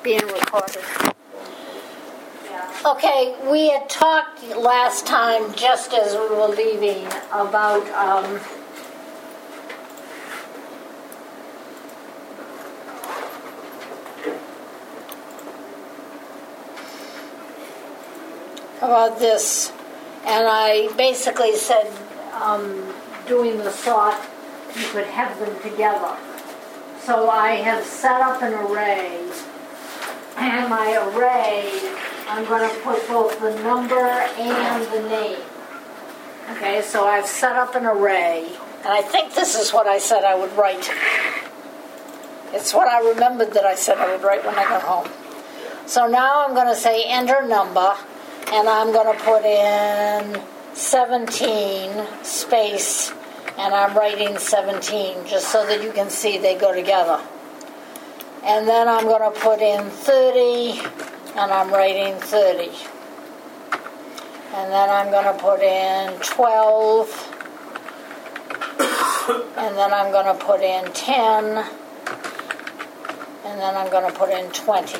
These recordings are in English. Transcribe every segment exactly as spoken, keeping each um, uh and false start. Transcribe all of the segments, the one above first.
being recorded. Okay, we had talked last time, just as we were leaving, about um, about this, and I basically said, um, doing the sort, you could have them together. So I have set up an array, and my array, I'm going to put both the number and the name. Okay, so I've set up an array, and I think this is what I said I would write. It's what I remembered that I said I would write when I got home. So now I'm going to say enter number, and I'm going to put in seventeen space, and I'm writing seventeen just so that you can see they go together. And then I'm going to put in thirty, and I'm writing thirty. And then I'm going to put in twelve, and then I'm going to put in ten, and then I'm going to put in twenty.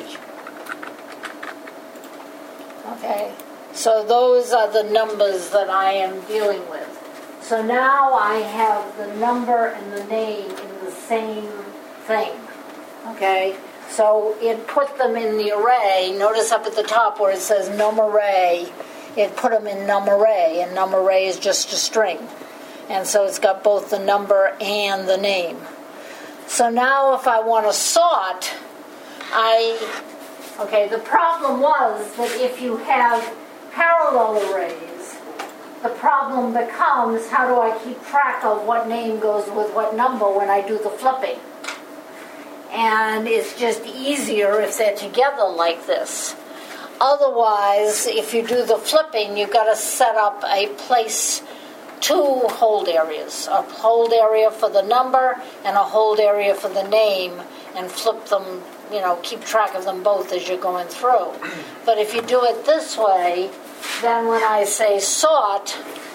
Okay, so those are the numbers that I am dealing with. So now I have the number and the name in the same thing. Okay, so it put them in the array. Notice up at the top where it says num array, it put them in num array, and num array is just a string. And so it's got both the number and the name. So now if I want to sort, I, okay, the problem was that if you have parallel arrays, the problem becomes, how do I keep track of what name goes with what number when I do the flipping? And it's just easier if they're together like this. Otherwise, if you do the flipping, you've got to set up a place, two hold areas, a hold area for the number and a hold area for the name, and flip them, you know, keep track of them both as you're going through. But if you do it this way, then when I say sort,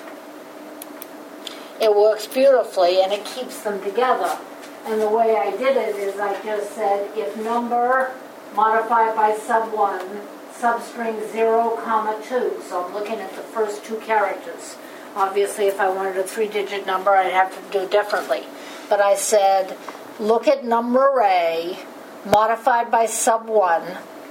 it works beautifully and it keeps them together. And the way I did it is I just said, if number modified by sub one, substring zero, comma two. So I'm looking at the first two characters. Obviously, if I wanted a three-digit number, I'd have to do it differently. But I said, look at number array modified by sub one,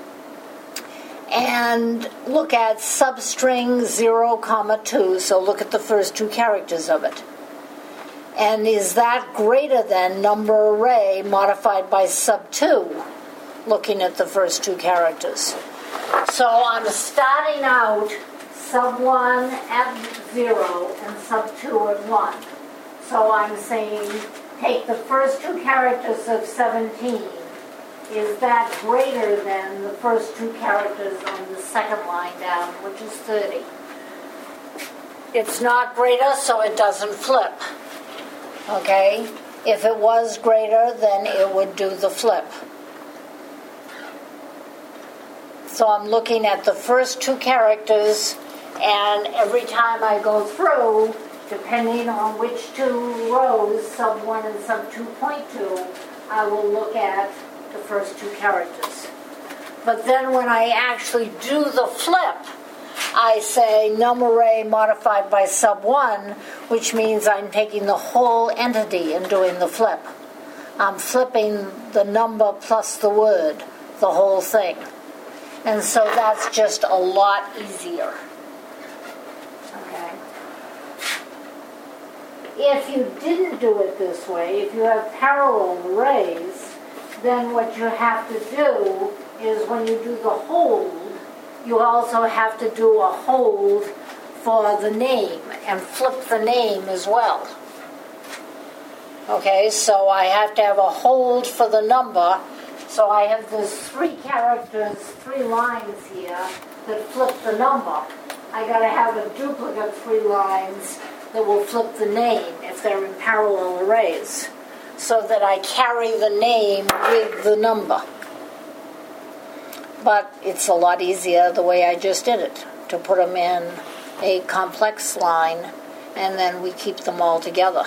and look at substring zero, comma two. So look at the first two characters of it. And is that greater than number array modified by sub two, looking at the first two characters? So I'm starting out sub one at zero and sub two at one. So I'm saying take the first two characters of seventeen. Is that greater than the first two characters on the second line down, which is thirty? It's not greater, so it doesn't flip. Okay? If it was greater, then it would do the flip. So I'm looking at the first two characters, and every time I go through, depending on which two rows, sub one and sub two point two, I will look at the first two characters. But then when I actually do the flip, I say num array modified by sub one, which means I'm taking the whole entity and doing the flip. I'm flipping the number plus the word, the whole thing. And so that's just a lot easier. Okay. If you didn't do it this way, if you have parallel arrays, then what you have to do is when you do the hold, you also have to do a hold for the name and flip the name as well. Okay, so I have to have a hold for the number. So I have these three characters, three lines here that flip the number. I got to have a duplicate three lines that will flip the name if they're in parallel arrays, so that I carry the name with the number. But it's a lot easier the way I just did it, to put them in a complex line, and then we keep them all together.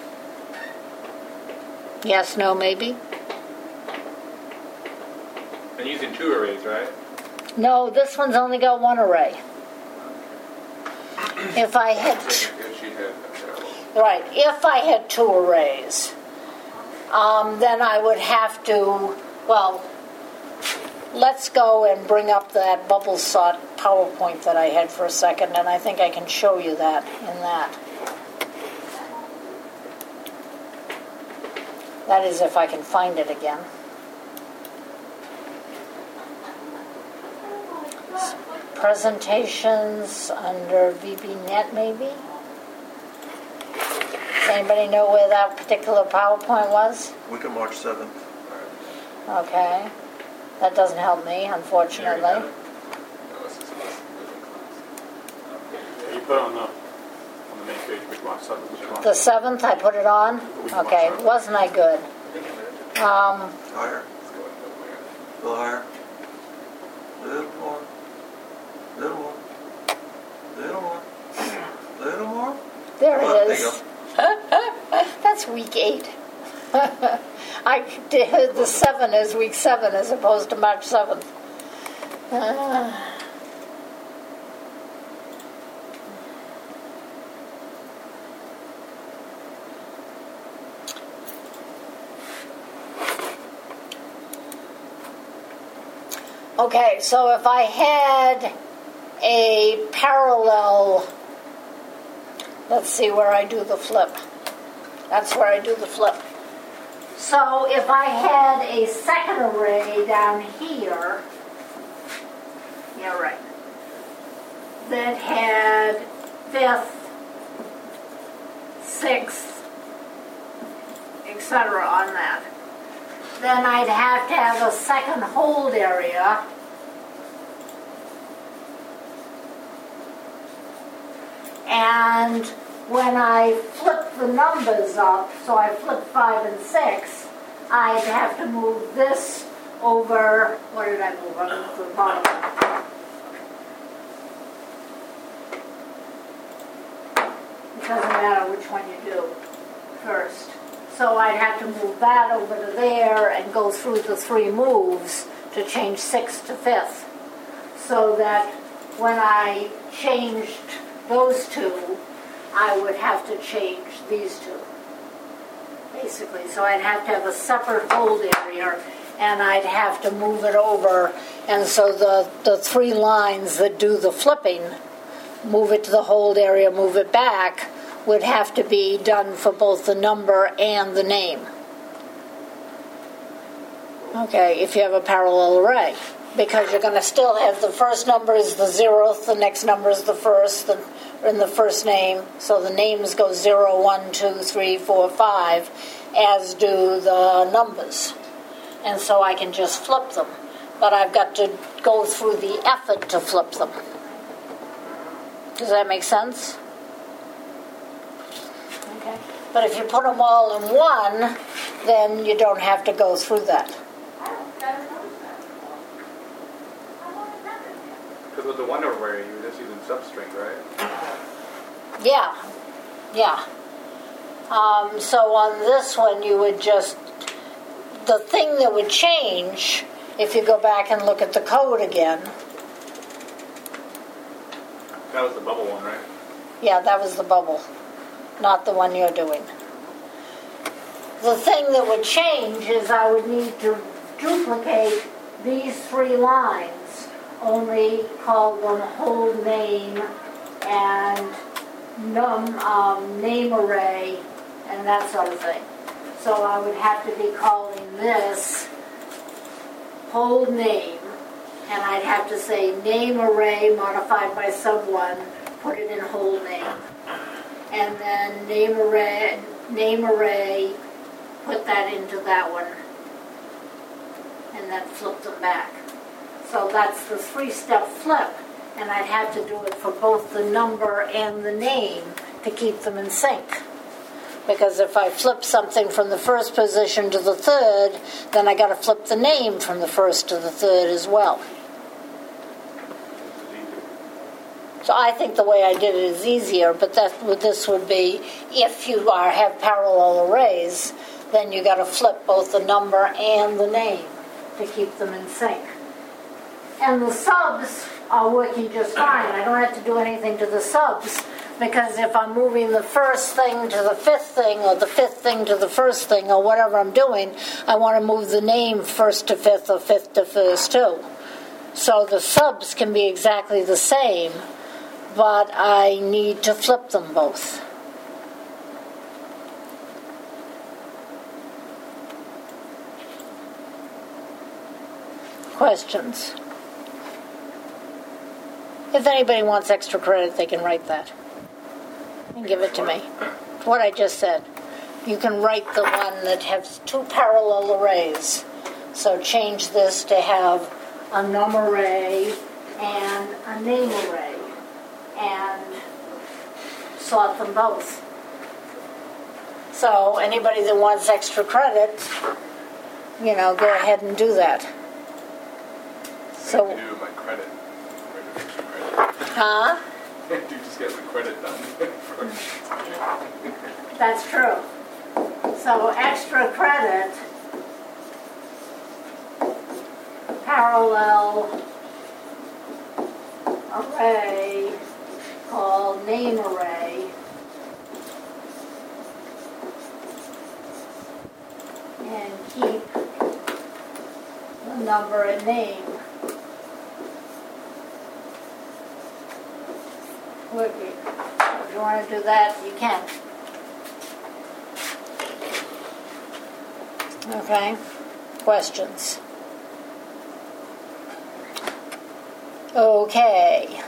Yes, no, maybe? And using two arrays, right? No, this one's only got one array. If I had, t- If she had a parallel. right, if I had two arrays, um, then I would have to, well, let's go and bring up that bubble sort PowerPoint that I had for a second, and I think I can show you that in that. That is, if I can find it again. Presentations under V B Net, maybe? Does anybody know where that particular PowerPoint was? Week of March seventh. Okay. That doesn't help me, unfortunately. No, this is less Yeah, you put it on the, on the main page, which one, seven, which one? The seventh, I put it on? Okay, wasn't I good? Um, Higher. A little higher. Little more. Little more. Little more. Little more. there Oh, it there you is. That's week eight. I did the seven as week seven as opposed to March seventh. Uh, okay, so if I had a parallel, let's see where I do the flip. That's where I do the flip. So if I had a second array down here, yeah, right, that had fifth, sixth, et cetera on that, then I'd have to have a second hold area. And when I flip the numbers up, so I flip five and six, I'd have to move this over, what did I move? I moved to the bottom. It doesn't matter which one you do first. So I'd have to move that over to there and go through the three moves to change sixth to fifth. So that when I changed those two, I would have to change these two, basically. So I'd have to have a separate hold area, and I'd have to move it over. And so the, the three lines that do the flipping, move it to the hold area, move it back, would have to be done for both the number and the name. Okay, if you have a parallel array. Because you're going to still have the first number is the zeroth, the next number is the first, the, in the first name. So the names go zero, one, two, three, four, five, as do the numbers. And so I can just flip them. But I've got to go through the effort to flip them. Does that make sense? Okay. But if you put them all in one, then you don't have to go through that. Because with the one array, you were just using substring, right? Yeah, yeah. Um, so on this one, you would just, the thing that would change, if you go back and look at the code again, That was the bubble one, right? yeah, that was the bubble, not the one you're doing. The thing that would change is I would need to duplicate these three lines, only call them hold name and num, um, name array and that sort of thing. So I would have to be calling this hold name, and I'd have to say name array modified by sub one, put it in hold name, and then name array, name array, put that into that one, and then flip them back. So that's the three-step flip, and I'd have to do it for both the number and the name to keep them in sync. Because if I flip something from the first position to the third, then I got to flip the name from the first to the third as well. So I think the way I did it is easier, but that this would be, if you are have parallel arrays, then you got to flip both the number and the name to keep them in sync. And the subs are working just fine. I don't have to do anything to the subs, because if I'm moving the first thing to the fifth thing, or the fifth thing to the first thing, or whatever I'm doing, I want to move the name first to fifth or fifth to first too. So the subs can be exactly the same, but I need to flip them both. Questions? If anybody wants extra credit, they can write that and give it to me. What I just said. You can write the one that has two parallel arrays. So change this to have a num array and a name array, and sort them both. So anybody that wants extra credit, you know, go ahead and do that. So So, I do my credit. Where do extra credit? huh? You just get the credit done first. That's true. So extra credit, parallel array called name array, and keep the number and name working. If you want to do that, you can. Okay, questions? Okay.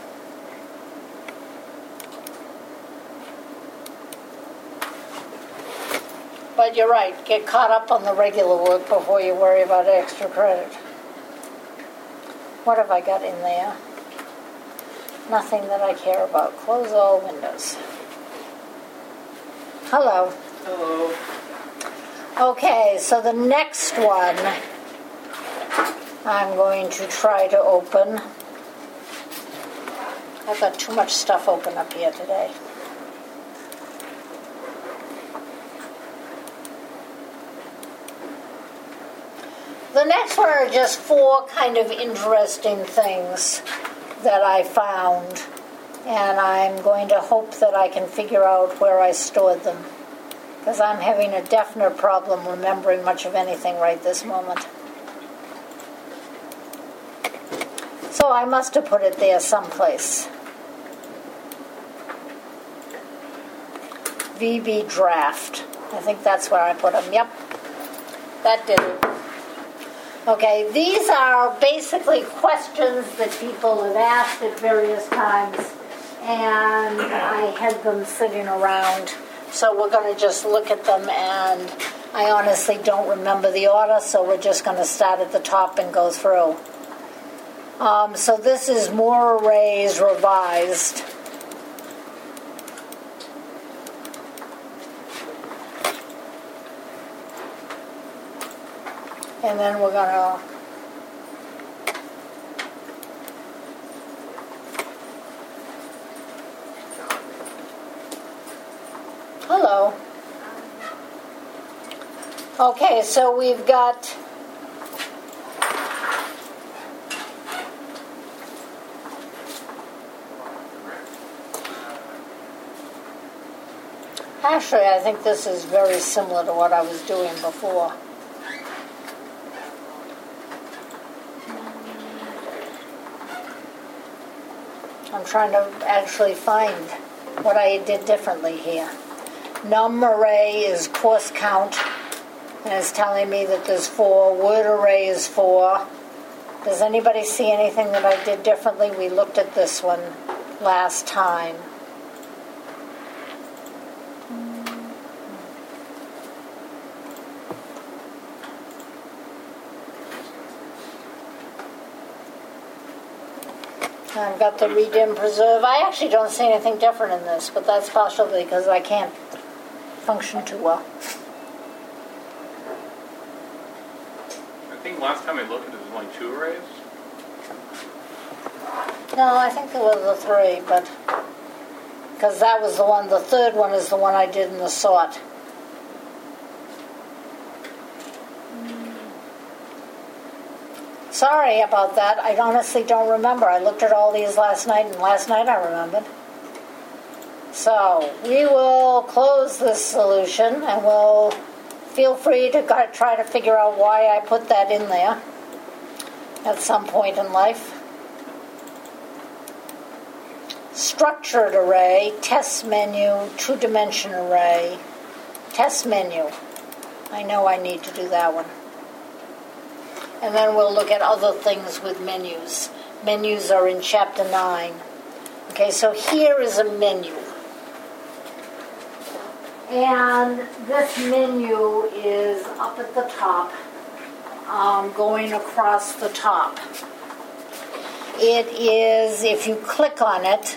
But you're right, get caught up on the regular work before you worry about extra credit. What have I got in there? Nothing that I care about. Close all windows. Hello. Hello. Okay, so the next one I'm going to try to open. I've got too much stuff open up here today. The next one are just four kind of interesting things that I found, and I'm going to hope that I can figure out where I stored them, because I'm having a definite problem remembering much of anything right this moment. So I must have put it there someplace. V B draft. I think that's where I put them. Yep, that did it. Okay, these are basically questions that people have asked at various times, and I had them sitting around. So we're going to just look at them, and I honestly don't remember the order, so we're just going to start at the top and go through. Um, so this is more arrays revised. And then we're going to Hello. Okay, so we've got Actually, I think this is very similar to what I was doing before. I'm trying to actually find what I did differently here. Num array is course count, and it's telling me that there's four. Word array is four. Does anybody see anything that I did differently? We looked at this one last time. I've got the read and preserve. I actually don't see anything different in this, but that's partially because I can't function too well. I think last time I looked at it, there was only two arrays. No, I think there was the three, but because that was the one, the third one is the one I did in the sort. Sorry about that. I honestly don't remember. I looked at all these last night, and last night I remembered. So we will close this solution, and we'll feel free to go- try to figure out why I put that in there at some point in life. Structured array, test menu, two-dimension array, test menu. I know I need to do that one. And then we'll look at other things with menus. Menus are in chapter nine. Okay, so here is a menu. And this menu is up at the top, um, going across the top. It is, if you click on it,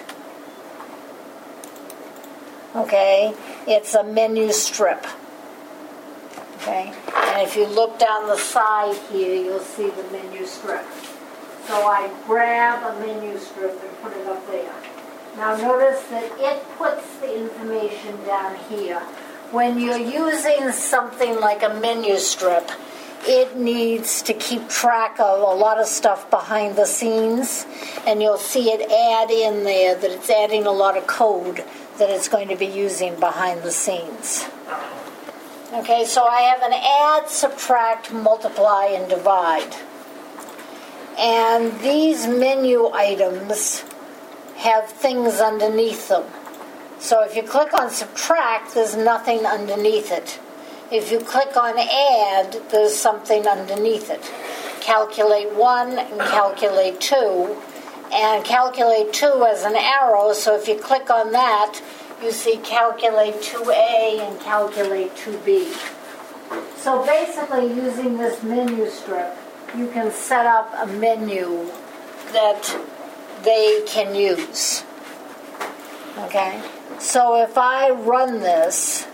okay, it's a menu strip. Okay, and if you look down the side here, you'll see the menu strip. So I grab a menu strip and put it up there. Now notice that it puts the information down here. When you're using something like a menu strip, it needs to keep track of a lot of stuff behind the scenes, and you'll see it add in there that it's adding a lot of code that it's going to be using behind the scenes. Okay, so I have an add, subtract, multiply, and divide. And these menu items have things underneath them. So if you click on subtract, there's nothing underneath it. If you click on add, there's something underneath it. Calculate one and calculate two. And calculate two as an arrow, so if you click on that, you see calculate two A and calculate two B. So basically, using this menu strip, you can set up a menu that they can use. Okay? So if I run this,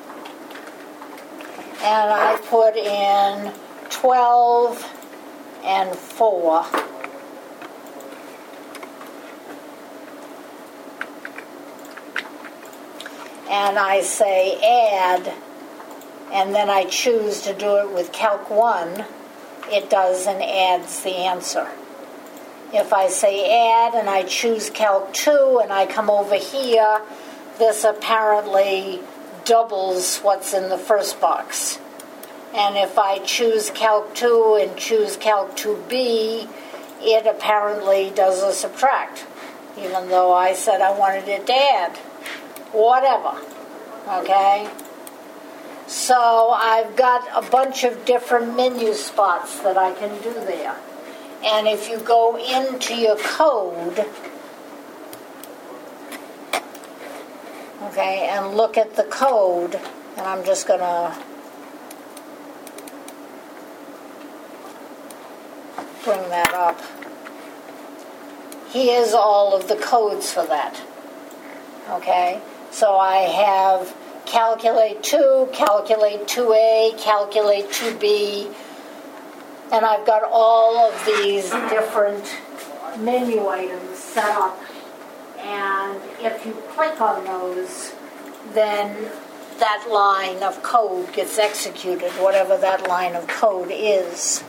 and I put in twelve and four, and I say add, and then I choose to do it with Calc one, it does and adds the answer. If I say add and I choose Calc two and I come over here, this apparently doubles what's in the first box. And if I choose Calc two and choose Calc two B, it apparently does a subtract, even though I said I wanted it to add. Whatever. Okay? So I've got a bunch of different menu spots that I can do there. And if you go into your code, okay, and look at the code, and I'm just going to bring that up. Here's all of the codes for that. Okay? So I have calculate two, calculate two A, calculate two B, and I've got all of these different menu items set up. And if you click on those, then that line of code gets executed, whatever that line of code is.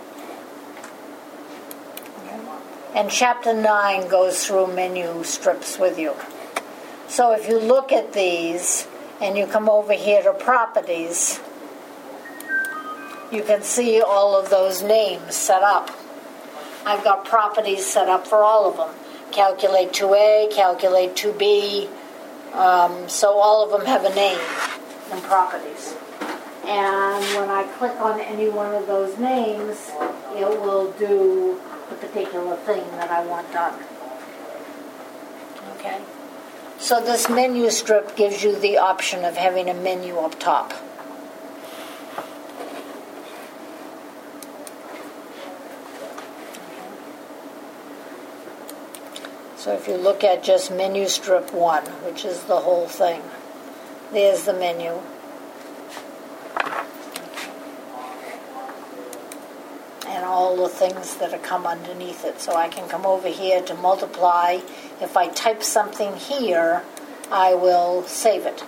And chapter nine goes through menu strips with you. So if you look at these and you come over here to properties, you can see all of those names set up. I've got properties set up for all of them. Calculate two A, calculate two B, um, so all of them have a name in properties. And when I click on any one of those names, it will do the particular thing that I want done. Okay? So this menu strip gives you the option of having a menu up top. So if you look at just menu strip one, which is the whole thing, there's the menu. And all the things that come underneath it. So I can come over here to multiply. If I type something here, I will save it.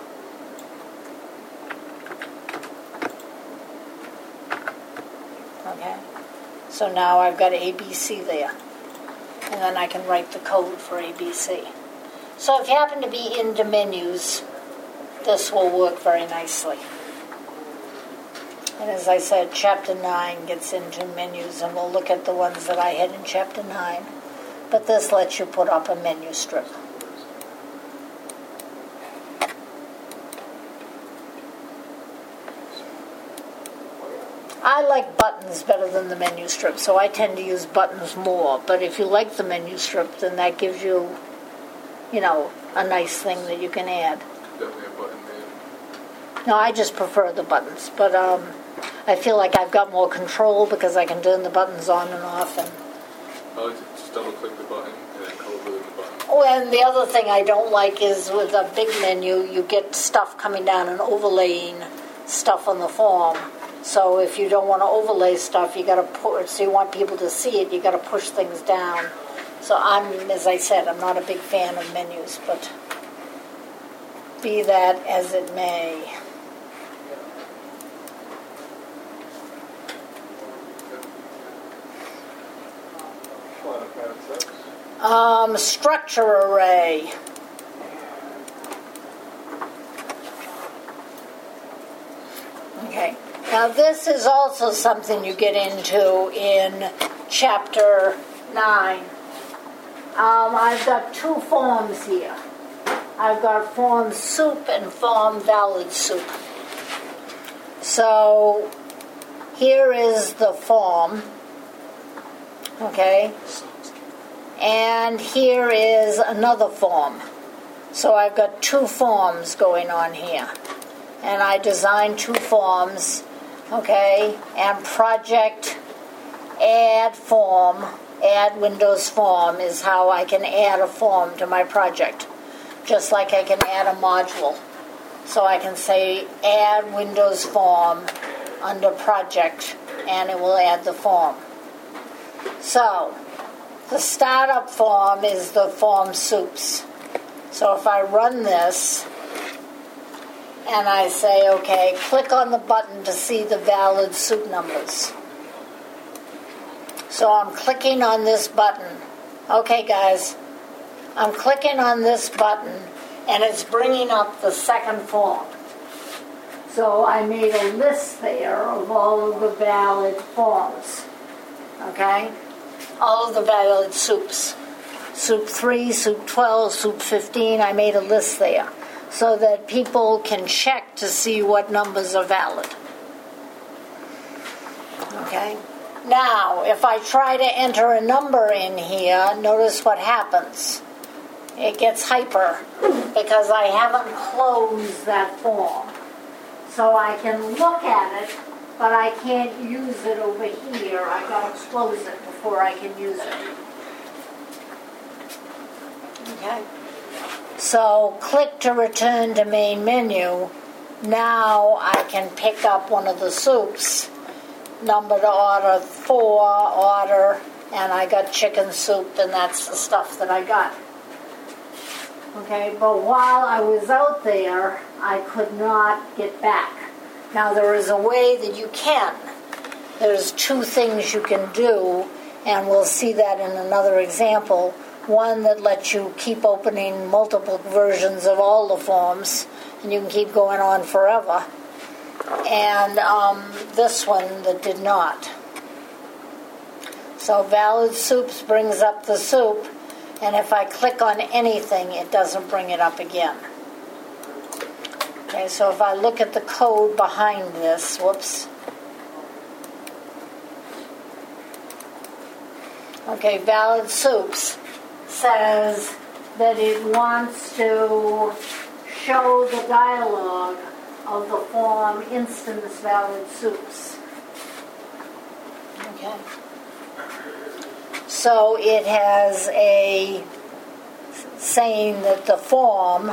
Okay? So now I've got A B C there. And then I can write the code for A B C. So if you happen to be into menus, this will work very nicely. And as I said, Chapter nine gets into menus, and we'll look at the ones that I had in Chapter nine. But this lets you put up a menu strip. I like buttons better than the menu strip, so I tend to use buttons more. But if you like the menu strip, then that gives you, you know, a nice thing that you can add. Definitely a button there. No, I just prefer the buttons, but um, I feel like I've got more control because I can turn the buttons on and off. And I like to just double click the button and then code within the button. oh, and the other thing I don't like is with a big menu, you get stuff coming down and overlaying stuff on the form. So if you don't want to overlay stuff, you got to put. So you want people to see it, you got to push things down. So I'm, as I said, I'm not a big fan of menus, but be that as it may. Um, structure array. Okay. Now this is also something you get into in Chapter nine. Um, I've got two forms here. I've got form soup and form valid soup. So here is the form, okay, and here is another form. So I've got two forms going on here, and I designed two forms, okay, and project add form, add Windows form is how I can add a form to my project, just like I can add a module. So I can say add Windows form under project, and it will add the form. So the startup form is the form soups. So if I run this and I say, okay, click on the button to see the valid soup numbers. So I'm clicking on this button. Okay, guys, I'm clicking on this button, and it's bringing up the second form. So I made a list there of all of the valid forms. Okay? All of the valid soups. Soup three, soup twelve, soup fifteen, I made a list there so that people can check to see what numbers are valid. Okay? Now, if I try to enter a number in here, notice what happens. It gets hyper because I haven't closed that form. So I can look at it, but I can't use it over here. I've got to close it before I can use it. Okay? So click to return to main menu. Now I can pick up one of the soups. Number to order four, order, and I got chicken soup, and that's the stuff that I got. Okay, but while I was out there, I could not get back. Now there is a way that you can. There's two things you can do, and we'll see that in another example. One that lets you keep opening multiple versions of all the forms, and you can keep going on forever. And um, this one that did not. So valid soups brings up the soup, and if I click on anything, it doesn't bring it up again. Okay, so if I look at the code behind this, whoops. Okay, valid soups says that it wants to show the dialog of the form instance valid soups. Okay. So it has a saying that the form,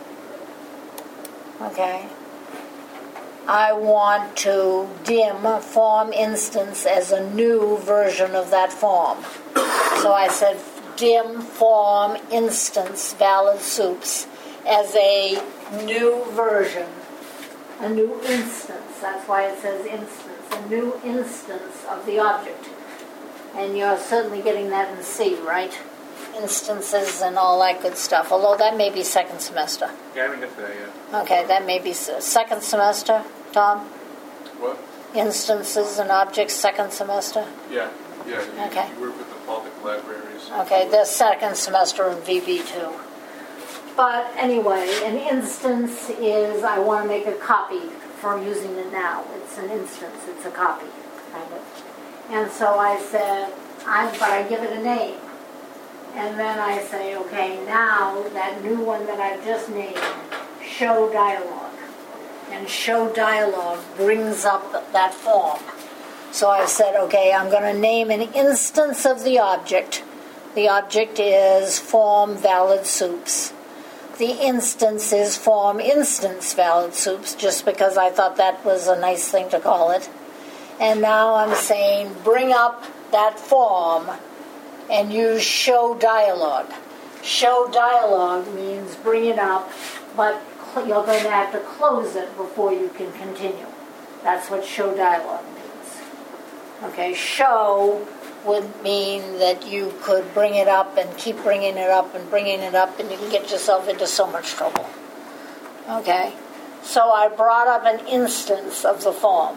okay, I want to dim form instance as a new version of that form. So I said dim form instance valid soups as a new version. A new instance, that's why it says instance, a new instance of the object. And you're certainly getting that in C, right? Instances and all that good stuff, although that may be second semester. Yeah, I haven't got to that yet. Okay, that may be s- second semester, Tom? What? Instances and objects, second semester? Yeah, yeah. You, Okay. you work with the public libraries. Okay, the second semester in V B too. But anyway, an instance is, I want to make a copy from using it now. It's an instance, it's a copy, kind of. And so I said, I, but I give it a name. And then I say, okay, now that new one that I've just named, show dialogue. And show dialogue brings up that form. So I said, okay, I'm going to name an instance of the object. The object is form valid soups. The instance is form instance valid soups, just because I thought that was a nice thing to call it. And now I'm saying, bring up that form and use show dialogue. Show dialogue means bring it up, but you're going to have to close it before you can continue. That's what show dialogue means. Okay, show would mean that you could bring it up and keep bringing it up and bringing it up, and you can get yourself into so much trouble. Okay, so I brought up an instance of the form.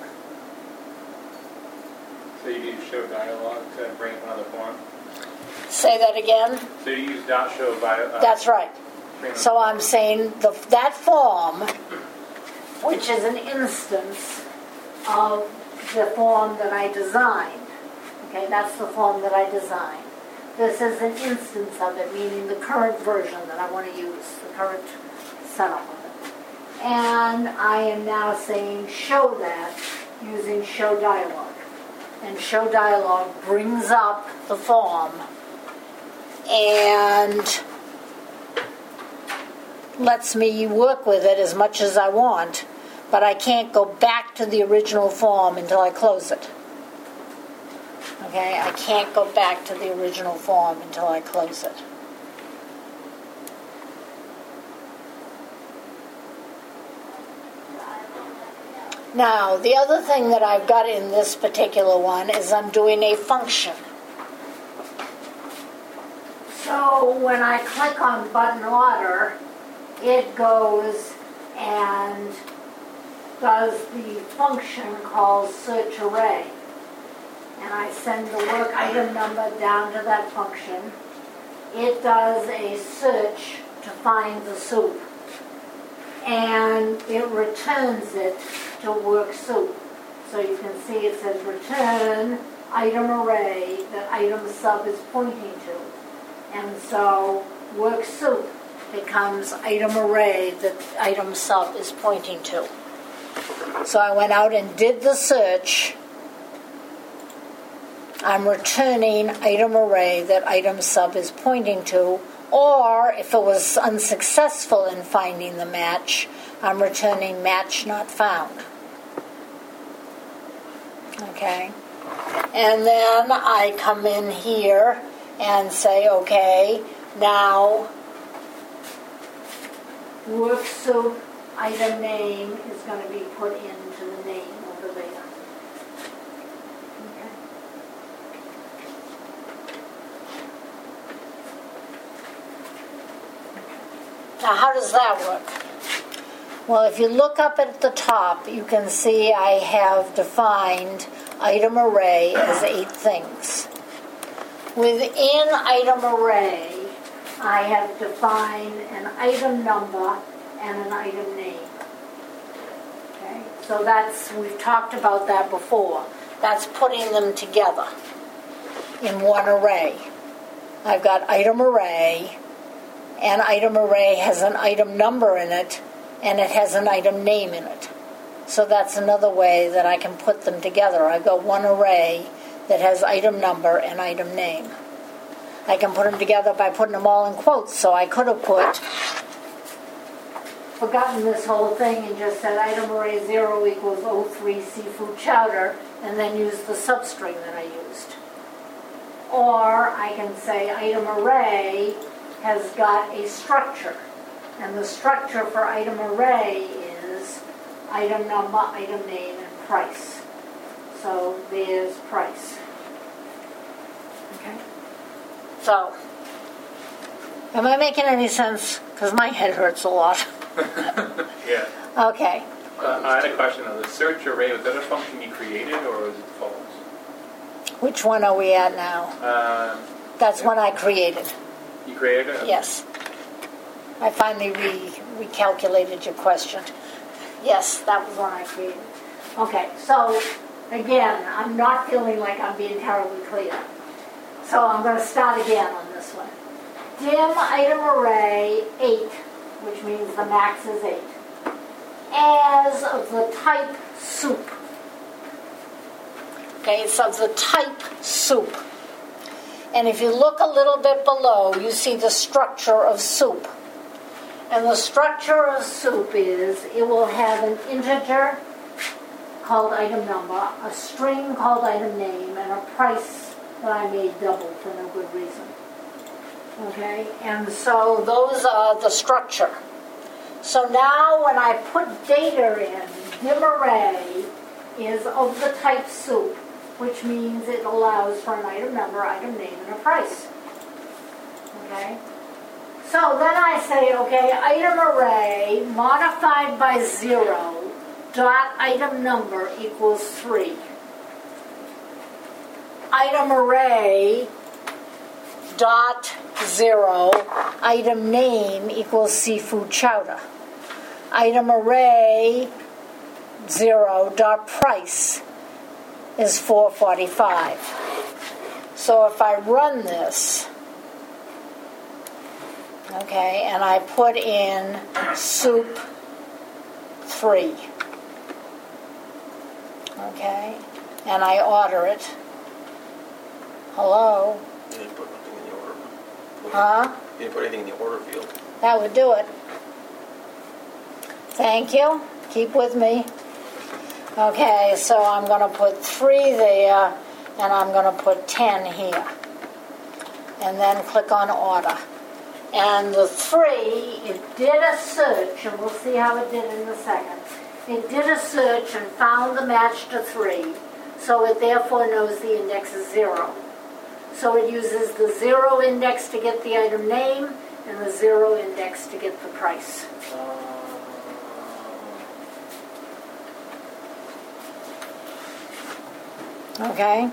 So you use show dialogue to bring up another form? Say that again? So you use dot show by... Uh, That's right. bring up- So I'm saying the, that form, which is an instance of the form that I designed. Okay, that's the form that I designed. This is an instance of it, meaning the current version that I want to use, the current setup of it. And I am now saying show that using show dialogue. And show dialogue brings up the form and lets me work with it as much as I want, but I can't go back to the original form until I close it. Okay, I can't go back to the original form until I close it. Now, the other thing that I've got in this particular one is I'm doing a function. So when I click on button order, it goes and does the function called search array. And I send the work item number down to that function. It does a search to find the soup. And it returns it to work soup. So you can see it says return item array that item sub is pointing to. And so work soup becomes item array that item sub is pointing to. So I went out and did the search. I'm returning item array that item sub is pointing to, or if it was unsuccessful in finding the match, I'm returning match not found. Okay. And then I come in here and say, okay, now work soup item name is going to be put into the name over there. Okay. Now, how does that work? Well, if you look up at the top, you can see I have defined item array as eight things. Within item array, I have defined an item number and an item name. Okay, so that's, we've talked about that before. That's putting them together in one array. I've got item array, and item array has an item number in it, and it has an item name in it. So that's another way that I can put them together. I've got one array that has item number and item name. I can put them together by putting them all in quotes. So I could have put, forgotten this whole thing and just said item array zero equals oh three seafood chowder, and then use the substring that I used. Or I can say item array has got a structure. And the structure for item array is item number, item name, and price. So there's price. Okay. So, am I making any sense? Because my head hurts a lot. Yeah. Okay. Uh, I had a question though. The search array, was that a function you created or was it false? Which one are we at now? Um, That's one I created. you created it? Yes. I finally re- recalculated your question. Yes, that was one I created. Okay, so again, I'm not feeling like I'm being terribly clear. So I'm going to start again on this one. Dim item array eight, which means the max is eight, as of the type soup. Okay, it's of the type soup. And if you look a little bit below, you see the structure of soup. And the structure of soup is, it will have an integer called item number, a string called item name, and a price that I made double for no good reason. Okay, and so those are the structure. So now when I put data in, dim array is of the type soup, which means it allows for an item number, item name, and a price. Okay? So then I say, okay, item array modified by zero dot item number equals three. Item array dot zero item name equals seafood chowder. Item array zero dot price is four forty-five. So if I run this, okay, and I put in soup three, okay, and I order it. Hello? You didn't put nothing in the order. Huh? You didn't put anything in the order field. That would do it. Thank you. Keep with me. Okay, so I'm going to put three there, and I'm going to put ten here. And then click on order. And the three, it did a search, and we'll see how it did in a second. It did a search and found the match to three, so it therefore knows the index is zero. So it uses the zero index to get the item name, and the zero index to get the price. Okay?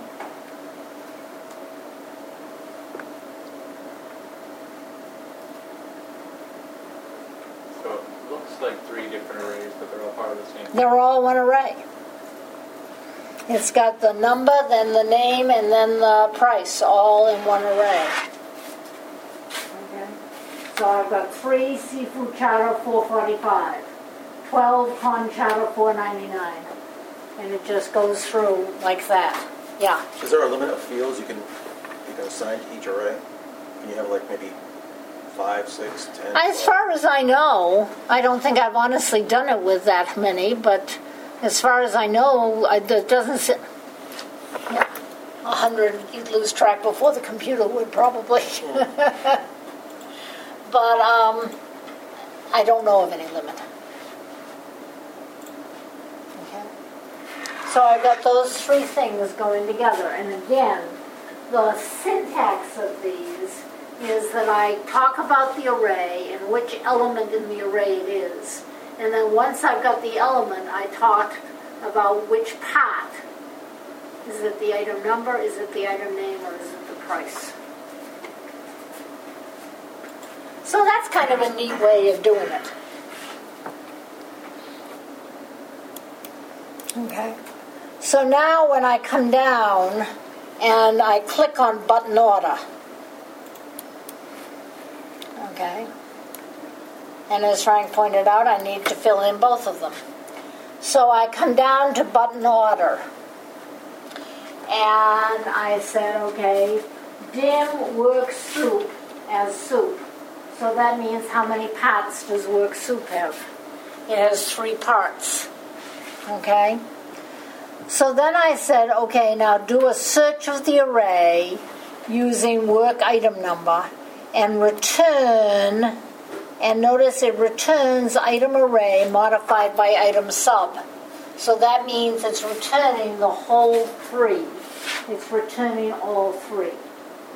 So it looks like three different arrays, but they're all part of the same thing. They're all one array. It's got the number, then the name, and then the price, all in one array. Okay? So I've got three seafood chowder, four forty-five. Twelve corn chowder, four ninety-nine. And it just goes through like that. Yeah. Is there a limit of fields you can you can assign to each array? Can you have like maybe five, six, ten? As far as I know, I don't think I've honestly done it with that many, but as far as I know, I, it doesn't sit. Yeah, a hundred, you'd lose track before the computer would probably. But um, I don't know of any limit. Okay. So I've got those three things going together, and again, the syntax of these is that I talk about the array and which element in the array it is. And then once I've got the element, I talk about which part. Is it the item number, is it the item name, or is it the price? So that's kind of a neat way of doing it. Okay. So now when I come down and I click on button order, okay, and as Frank pointed out, I need to fill in both of them. So I come down to button order, and I said, okay, dim work soup as soup. So that means how many parts does work soup have? It has three parts, okay? So then I said, okay, now do a search of the array using work item number and return, and notice it returns item array modified by item sub. So that means it's returning the whole three. It's returning all three.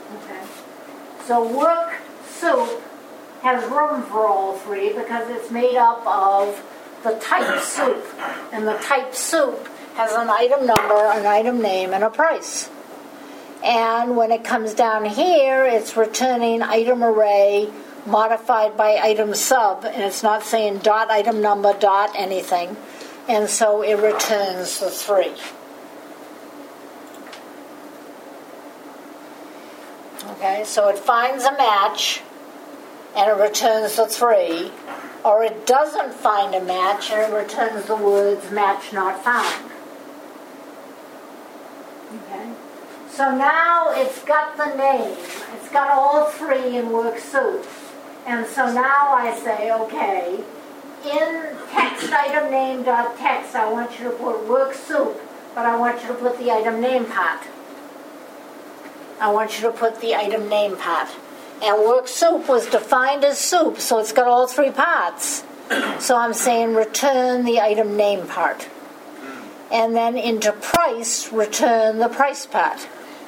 Okay. So work soup has room for all three because it's made up of the type soup. And the type soup has an item number, an item name, and a price. And when it comes down here, it's returning item array modified by item sub, and it's not saying dot item number, dot anything. And so it returns the three. Okay, so it finds a match and it returns the three, or it doesn't find a match and it returns the words match not found. Okay, so now it's got the name, it's got all three in work soup, and so now I say, okay, in text item name dot text, I want you to put work soup, but I want you to put the item name part. I want you to put the item name part. And work soup was defined as soup, so it's got all three parts. So I'm saying return the item name part. And then into price, return the price part.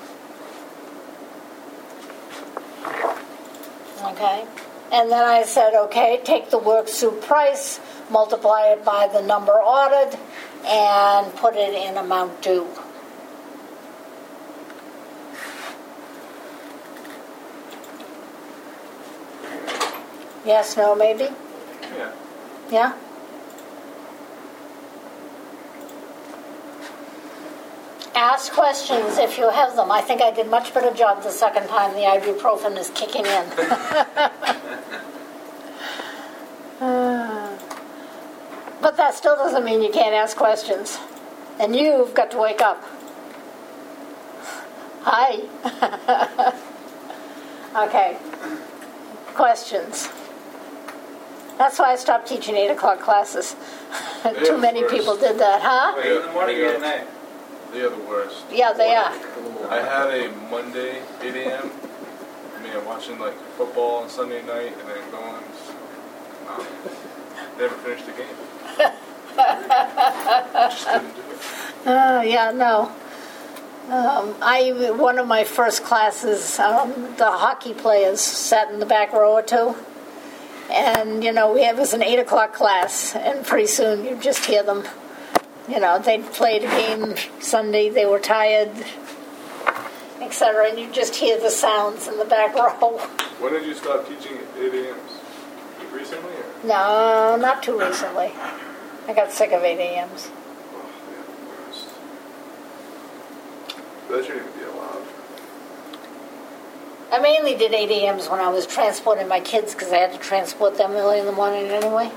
Okay? And then I said, okay, take the work soup price, multiply it by the number ordered, and put it in amount due. Yes, no, maybe? Yeah. Yeah? Ask questions if you have them. I think I did much better job the second time. The ibuprofen is kicking in. uh, but that still doesn't mean you can't ask questions. And you've got to wake up. Hi. Okay. Questions. That's why I stopped teaching eight o'clock classes. Too many people did that, huh? Wait, in the morning or at night? They are the worst. Yeah, they are. I had a Monday, eight a.m. I mean, I'm watching like football on Sunday night and then going. Um, never finished the game. Just couldn't do it. Uh, yeah, no. Um, I one of my first classes, um, the hockey players sat in the back row or two, and you know, we it was an eight o'clock class, and pretty soon you just hear them. You know, they'd played a game Sunday, they were tired, et cetera, and you just hear the sounds in the back row. When did you stop teaching at eight a.m.s? Recently? Or? No, not too recently. I got sick of eight a.m.s. Oh, they're the worst. That shouldn't even be allowed. I mainly did eight a.m.s when I was transporting my kids because I had to transport them early in the morning anyway.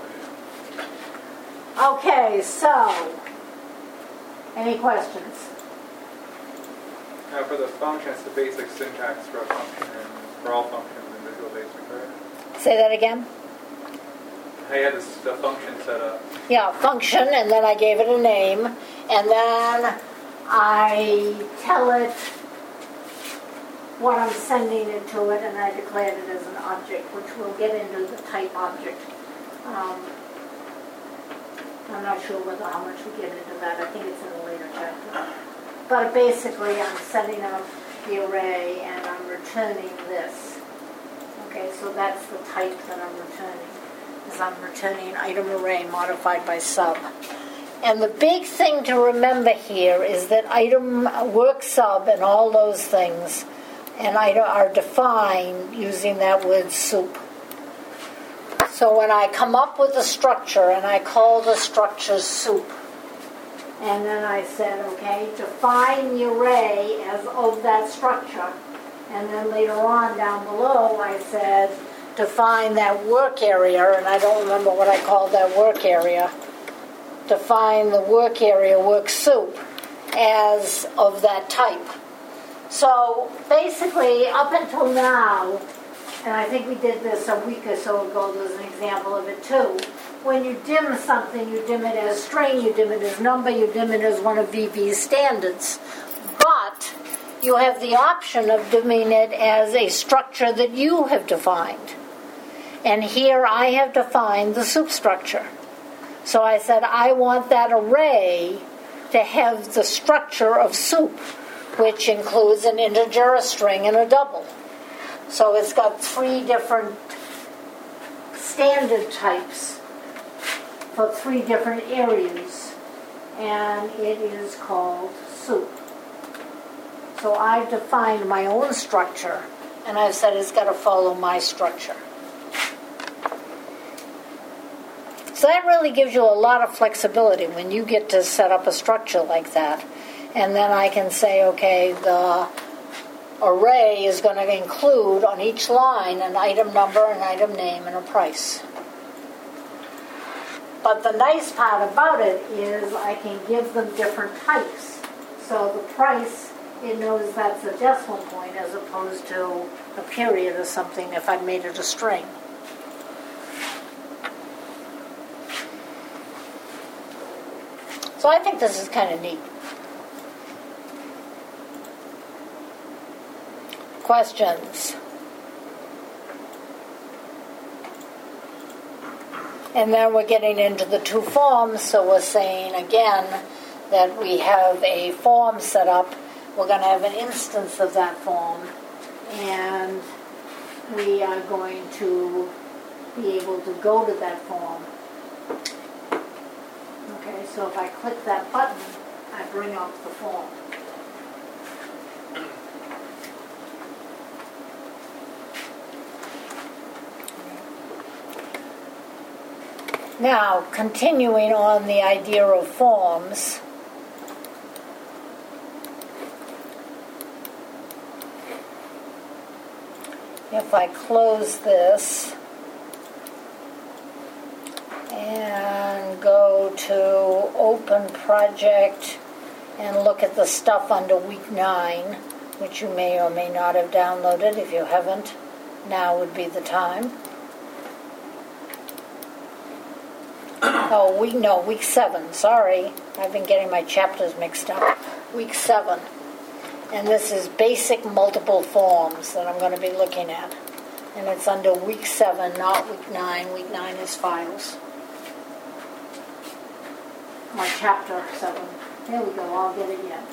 Okay, so, any questions? Now for the functions, the basic syntax for a function and for all functions in Visual Basic, right? Say that again? How you had this, the function set up. Yeah, function, and then I gave it a name, and then I tell it what I'm sending it to it, and I declared it as an object, which we'll get into the type object. Um, I'm not sure whether how much we get into that. I think it's in a later chapter. But basically, I'm setting up the array, and I'm returning this. Okay, so that's the type that I'm returning. Is I'm returning item array modified by sub. And the big thing to remember here is that item work sub and all those things and item are defined using that word soup. So when I come up with a structure and I call the structure soup, and then I said, okay, define the array as of that structure, and then later on down below I said define that work area, and I don't remember what I called that work area. Define the work area, work soup, as of that type. So basically, up until now, and I think we did this a week or so ago, there's an example of it too. When you dim something, you dim it as string, you dim it as number, you dim it as one of V B's standards. But you have the option of dimming it as a structure that you have defined. And here I have defined the soup structure. So I said I want that array to have the structure of soup. which includes an integer, a string, and a double. So it's got three different standard types for three different areas, and it is called soup. So I've defined my own structure, and I've said it's got to follow my structure. So that really gives you a lot of flexibility when you get to set up a structure like that. And then I can say, okay, the array is going to include on each line an item number, an item name, and a price. But the nice part about it is I can give them different types. So the price, it knows that's a decimal point as opposed to a period or something if I made it a string. So I think this is kind of neat. Questions? And then we're getting into the two forms, so we're saying again that we have a form set up. We're going to have an instance of that form, and we are going to be able to go to that form. Okay, so if I click that button, I bring up the form. Now, continuing on the idea of forms, if I close this and go to Open Project and look at the stuff under week nine, which you may or may not have downloaded. If you haven't, now would be the time. Oh, week, no, week seven, sorry. I've been getting my chapters mixed up. Week seven. And this is basic multiple forms that I'm going to be looking at. And it's under week seven, not week nine. Week nine is files. Or chapter seven. There we go, I'll get it yet.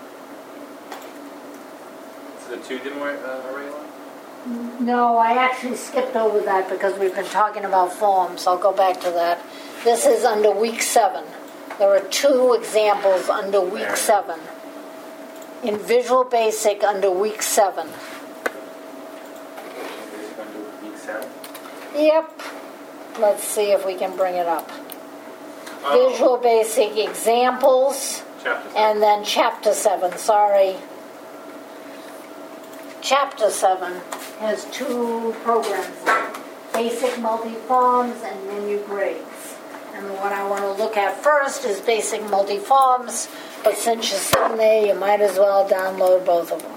So the two didn't work, uh, array line? No, I actually skipped over that because we've been talking about forms. I'll go back to that. This is under week seven. There are two examples under week seven. In Visual Basic under week seven. Basic under week seven? Yep. Let's see if we can bring it up. Oh. Visual Basic examples. Chapter seven. And then chapter seven, sorry. Chapter seven has two programs in it. Basic multi-forms and menu grades. And what I want to look at first is basic multi-forms, but since you're sitting there, you might as well download both of them.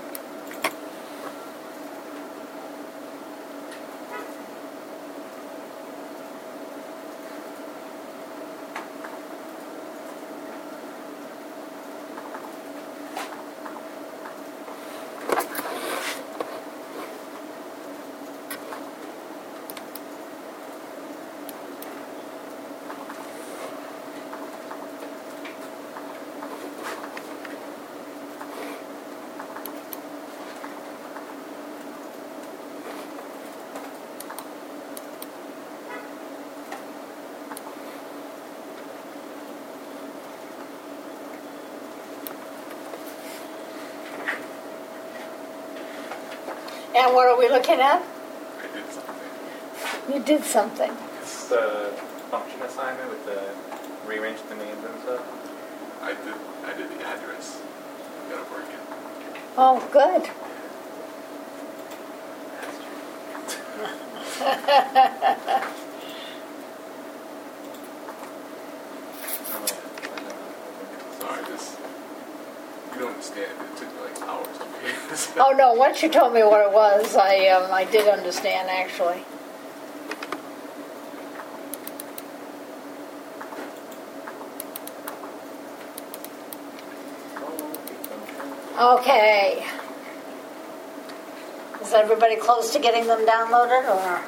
And what are we looking at? I did something. You did something. It's the function assignment with the rearrange the names and stuff. I did. I did the address. Got it working. Oh, good. Sorry, this. You don't understand. It took me like hours to figure this out. Oh no! Once you told me what it was, I um, I did understand actually. Okay. Is everybody close to getting them downloaded, or?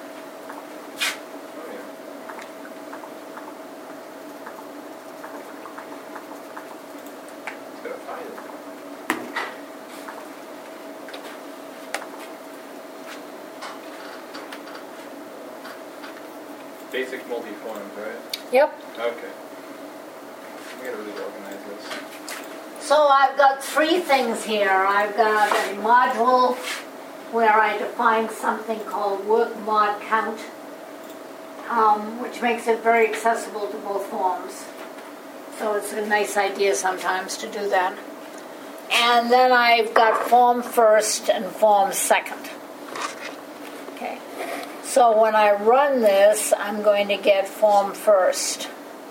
basic multi-forms, right? Yep. Okay. We gotta really organize this. So I've got three things here. I've got a module where I define something called work mod count, um, which makes it very accessible to both forms. So it's a nice idea sometimes to do that. And then I've got form first and form second. Okay. So when I run this, I'm going to get form first.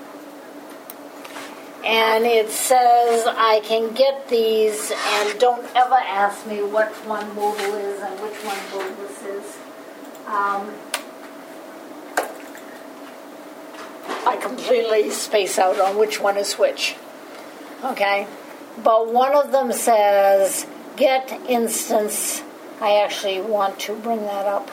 And it says I can get these, and don't ever ask me what one modal is and which one modalus is. Um, I completely space out on which one is which. Okay? But one of them says get instance. I actually want to bring that up.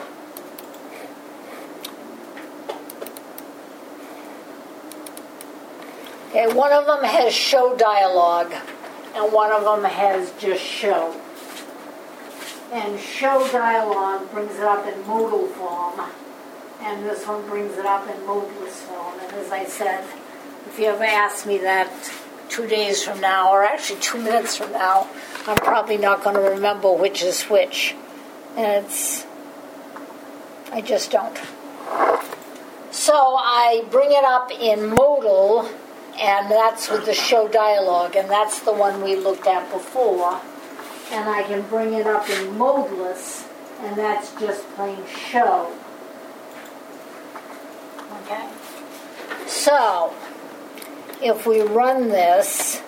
Okay, one of them has show dialogue, and one of them has just show. And show dialogue brings it up in modal form, and this one brings it up in modalus form. And as I said, if you ever ask me that two days from now, or actually two minutes from now, I'm probably not going to remember which is which. And it's, I just don't. So I bring it up in modal, and that's with the show dialogue, and that's the one we looked at before. And I can bring it up in modalus, and that's just plain show. Okay? So, if we run this,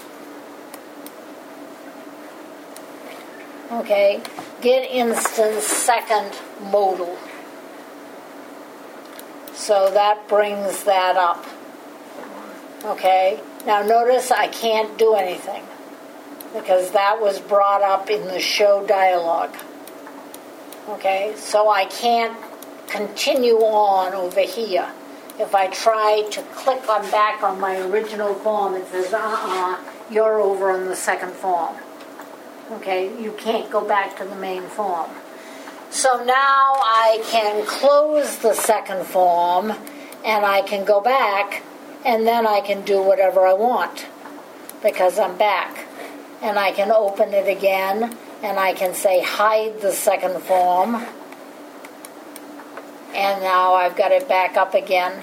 okay, get instance second modal. So that brings that up. Okay, now notice I can't do anything because that was brought up in the show dialogue. Okay, so I can't continue on over here. If I try to click on back on my original form, it says, uh-uh, you're over on the second form. Okay, you can't go back to the main form. So now I can close the second form and I can go back, and then I can do whatever I want because I'm back. And I can open it again, and I can say hide the second form. And now I've got it back up again.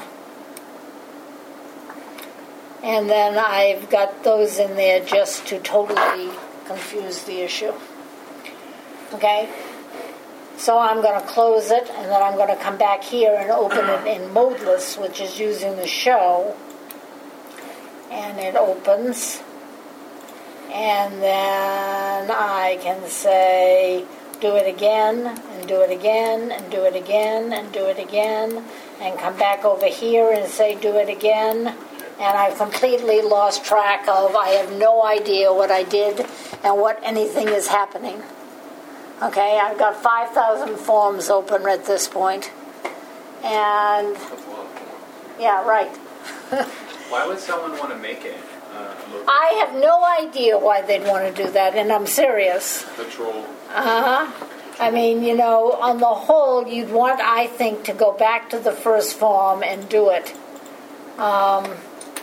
And then I've got those in there just to totally confuse the issue. Okay? So I'm going to close it, and then I'm going to come back here and open it in modalus, which is using the show. And it opens, and then I can say do it again, and do it again, and do it again, and do it again, and come back over here and say do it again, and I've completely lost track of, I have no idea what I did and what anything is happening. Okay, I've got five thousand forms open at this point, and That's a lot of fun. yeah, right. Why would someone want to make it? Uh, I have no idea why they'd want to do that, and I'm serious. The troll. Uh-huh. I mean, you know, on the whole, you'd want, I think, to go back to the first form and do it. Um,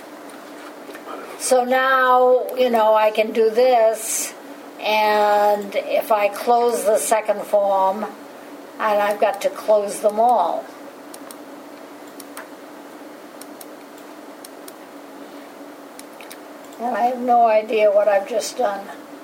so now, you know, I can do this, and if I close the second form, and I've got to close them all. And I have no idea what I've just done.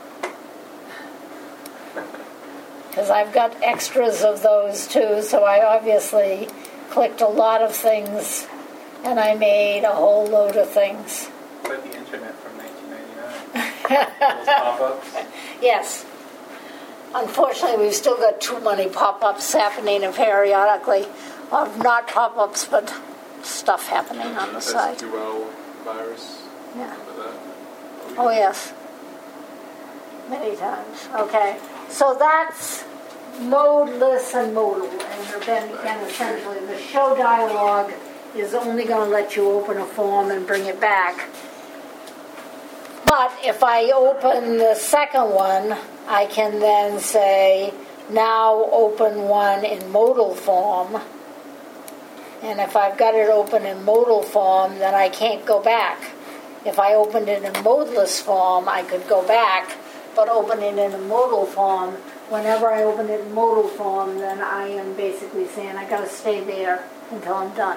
Because I've got extras of those too, so I obviously clicked a lot of things, and I made a whole load of things. It's like the internet from nineteen ninety-nine. Those pop-ups. Yes. Unfortunately, we've still got too many pop-ups happening periodically. Of not pop-ups, but stuff happening on the That's side. dual virus. Yeah. Remember that? Oh, yes. Many times. Okay. So that's modeless and modal. And then again, essentially, the show dialogue is only going to let you open a form and bring it back. But if I open the second one, I can then say, now open one in modal form. And if I've got it open in modal form, then I can't go back. If I opened it in modeless form, I could go back, but open it in a modal form, whenever I open it in modal form, then I am basically saying I got to stay there until I'm done.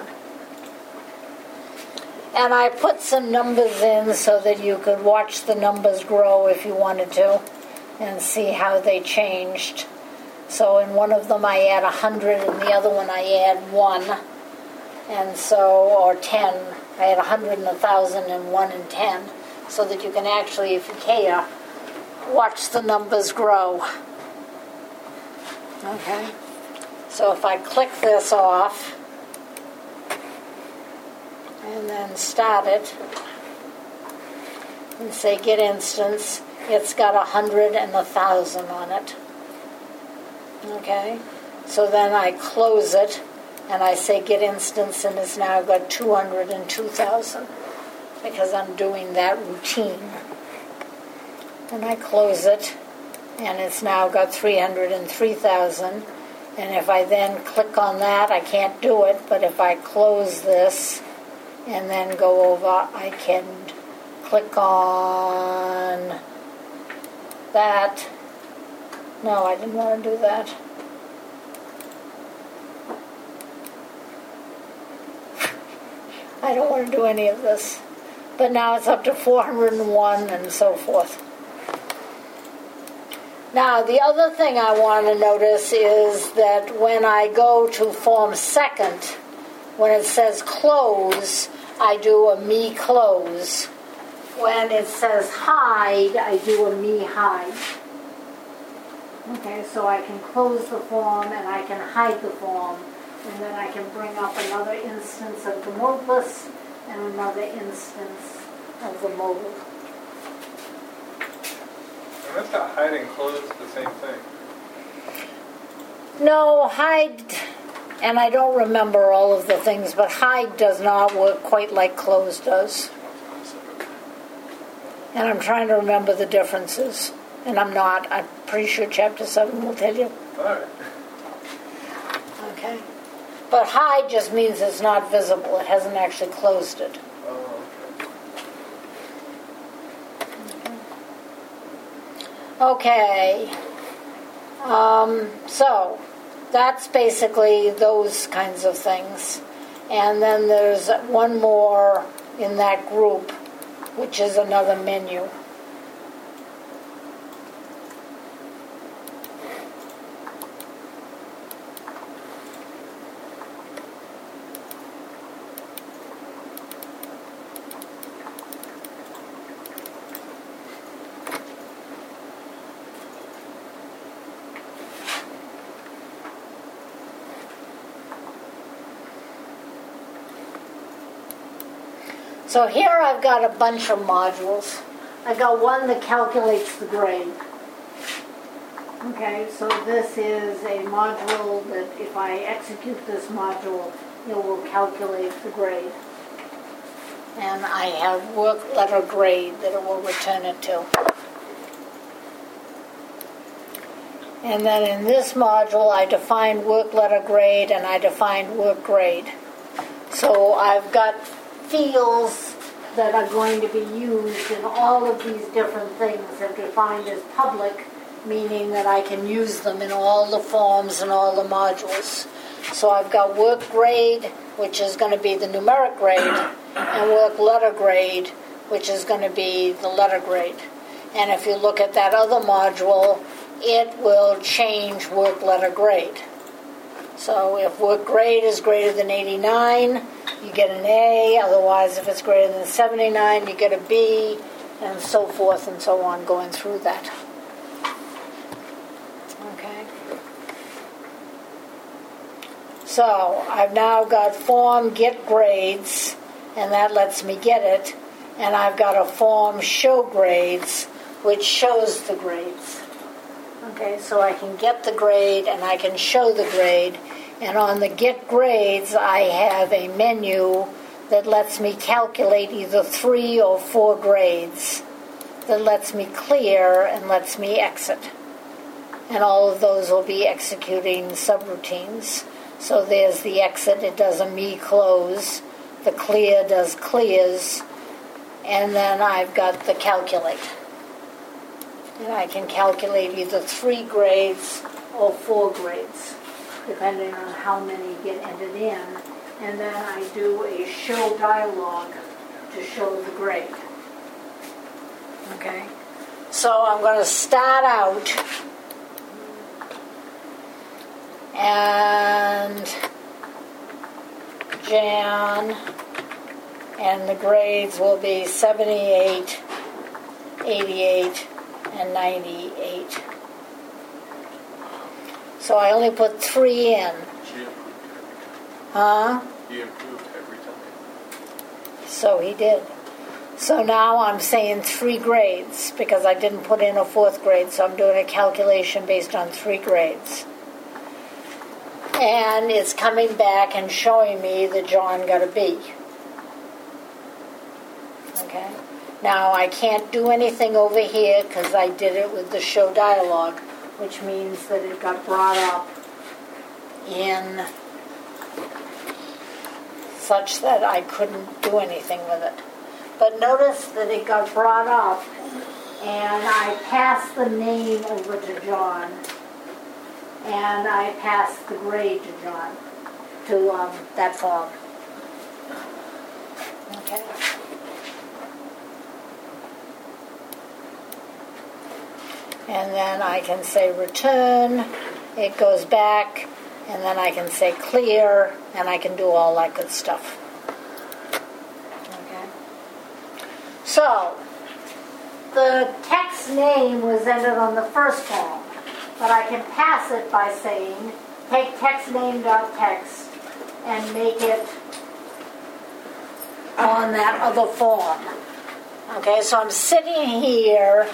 And I put some numbers in so that you could watch the numbers grow if you wanted to and see how they changed. So in one of them I add one hundred, and the other one I add one. And so, or ten. I had one hundred and one thousand and one and ten, so that you can actually, if you care, watch the numbers grow. Okay. So if I click this off, and then start it, and say get instance, it's got one hundred and one thousand on it. Okay. So then I close it, and I say get instance, and it's now got two hundred two thousand because I'm doing that routine. And I close it, and it's now got three hundred three thousand. And if I then click on that, I can't do it, but if I close this and then go over, I can click on that. No, I didn't want to do that. I don't want to do any of this. But now it's up to four hundred one and so forth. Now, the other thing I want to notice is that when I go to form second, when it says close, I do a me close. When it says hide, I do a me hide. Okay, so I can close the form and I can hide the form. And then I can bring up another instance of the modeless and another instance of the modal. And that's got hide and close the same thing. No, hide, and I don't remember all of the things, but hide does not work quite like close does. And I'm trying to remember the differences. And I'm not. I'm pretty sure chapter seven will tell you. All right. Okay. But hide just means it's not visible. It hasn't actually closed it. Oh, Okay. Um, so, that's basically those kinds of things. And then there's one more in that group, which is another menu. So here I've got a bunch of modules. I've got one that calculates the grade. Okay, so this is a module that if I execute this module, it will calculate the grade. And I have work letter grade that it will return it to. And then in this module, I defined work letter grade and I defined work grade. So I've got fields that are going to be used in all of these different things are defined as public, meaning that I can use them in all the forms and all the modules. So I've got work grade, which is going to be the numeric grade, and work letter grade, which is going to be the letter grade. And if you look at that other module, it will change work letter grade. So if work grade is greater than eighty-nine, you get an A. Otherwise, if it's greater than seventy-nine, you get a B, and so forth and so on, going through that. Okay. So I've now got form get grades, and that lets me get it. And I've got a form show grades, which shows the grades. Okay, so I can get the grade and I can show the grade. And on the get grades, I have a menu that lets me calculate either three or four grades, that lets me clear and lets me exit. And all of those will be executing subroutines. So there's the exit, it does a me close. The clear does clears. And then I've got the calculate. And I can calculate either three grades or four grades, depending on how many get entered in. And then I do a show dialogue to show the grade. Okay? So I'm going to start out and Jan, and the grades will be seventy-eight, eighty-eight, and ninety-eight. So I only put three in. She improved every time. Huh? He improved every time. So he did. So now I'm saying three grades because I didn't put in a fourth grade, so I'm doing a calculation based on three grades. And it's coming back and showing me that John got a B. Okay? Now I can't do anything over here because I did it with the show dialogue, which means that it got brought up in such that I couldn't do anything with it. But notice that it got brought up and I passed the name over to John and I passed the grade to John, to um, that form. Okay. And then I can say return, it goes back, and then I can say clear, and I can do all that good stuff. Okay. So, the text name was entered on the first form, but I can pass it by saying, take text name.text and make it on that other form. Okay, so I'm sitting here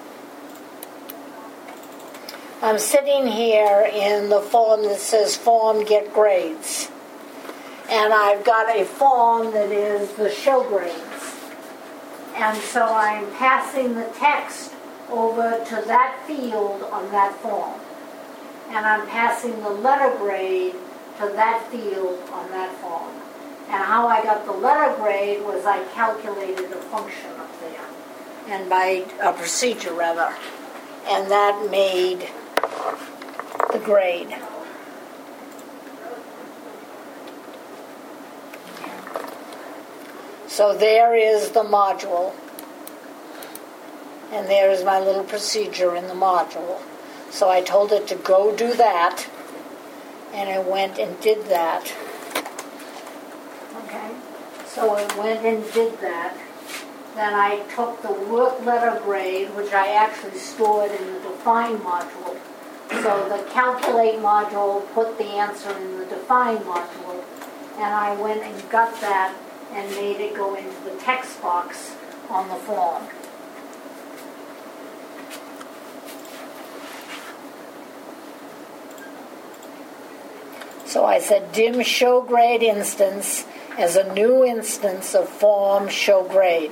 I'm sitting here in the form that says form get grades. And I've got a form that is the show grades. And so I'm passing the text over to that field on that form. And I'm passing the letter grade to that field on that form. And how I got the letter grade was I calculated a function up there. And by a procedure rather. And that made the grade. So there is the module. And there is my little procedure in the module. So I told it to go do that. And it went and did that. Okay? So it went and did that. Then I took the work letter grade, which I actually stored in the define module. So the calculate module put the answer in the define module, and I went and got that and made it go into the text box on the form. So I said dim show grade instance as a new instance of form show grade.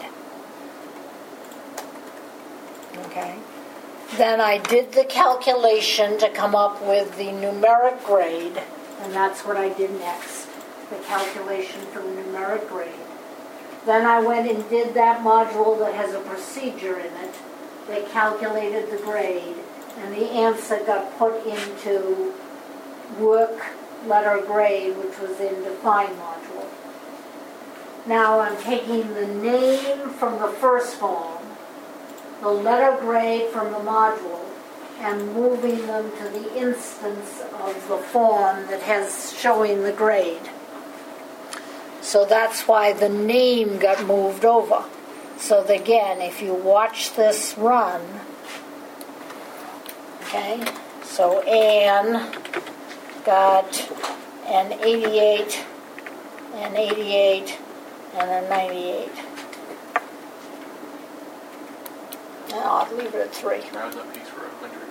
Okay. Then I did the calculation to come up with the numeric grade, and that's what I did next, the calculation for the numeric grade. Then I went and did that module that has a procedure in it. They calculated the grade, and the answer got put into work letter grade, which was in define module. Now I'm taking the name from the first form, the letter grade from the module, and moving them to the instance of the form that has showing the grade. So that's why the name got moved over. So that, again, if you watch this run, okay, so Anne got an eighty-eight, an eighty-eight, and a ninety-eight. I'll leave it at three. Round up piece for a hundred.